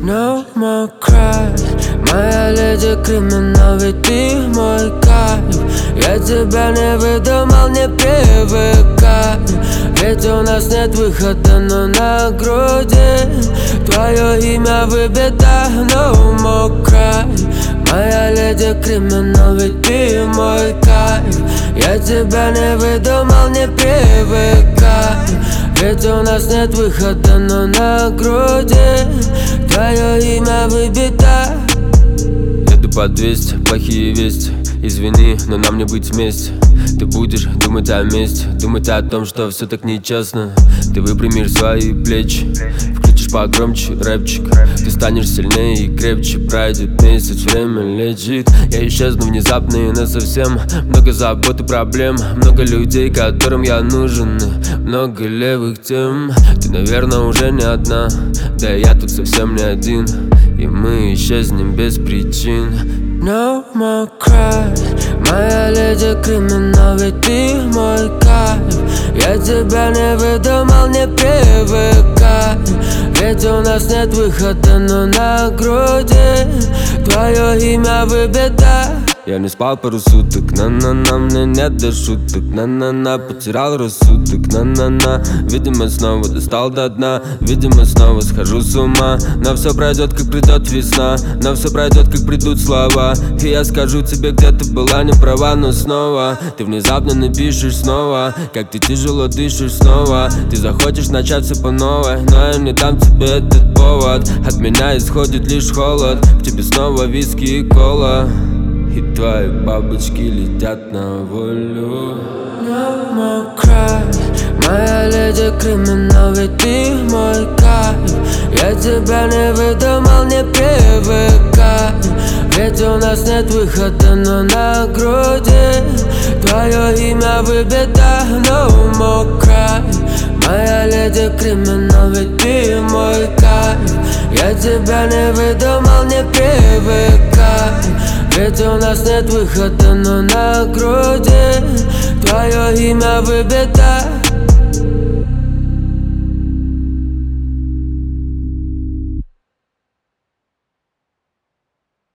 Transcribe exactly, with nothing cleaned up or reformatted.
No more cry, моя леди криминал, ведь ты мой кайф. Я тебя не выдумал, не привыкай, ведь у нас нет выхода, но на груди твое имя выбито. No more cry, моя леди криминал, ведь ты мой кайф. Я тебя не выдумал, не привыкай, ведь у нас нет выхода, но на груди твое имя выбито. Еду по двести, плохие вести. Извини, но нам не быть вместе. Ты будешь думать о месте, думать о том, что все так нечестно. Ты выпрямишь свои плечи, включишь погромче рэпчик. Ты станешь сильнее и крепче, пройдет месяц, время лечит. Я исчезну внезапно и насовсем. Много забот и проблем, много людей, которым я нужен, много левых тем. Ты, наверное, уже не одна, да я тут совсем не один, и мы исчезнем без причин. No more cry, моя леди криминал, ведь ты мой кайф. Я тебя не выдумал, не привыкай, ведь у нас нет выхода, но на груди твое имя выбито. Я не спал пару суток, на-на-на, мне нет до шуток, на-на-на, потерял рассудок, на-на-на. Видимо, снова достал до дна, видимо, снова схожу с ума. Но все пройдет, как придет весна, но все пройдет, как придут слова. И я скажу тебе, где ты была не права, но снова ты внезапно напишешь снова, как ты тяжело дышишь снова. Ты захочешь начать все по новой, но я не дам тебе этот повод. От меня исходит лишь холод, в тебе снова виски и кола, и твои бабочки летят на волю. No more cry, моя леди криминал, ведь ты мой кайф. Я тебя не выдумал, не привыкай, ведь у нас нет выхода, но на груди твое имя выбито. No more cry, моя леди криминал, ведь ты мой кайф. Я тебя не выдумал, не привыкай, ведь у нас нет выхода, но на груди твое имя выбито.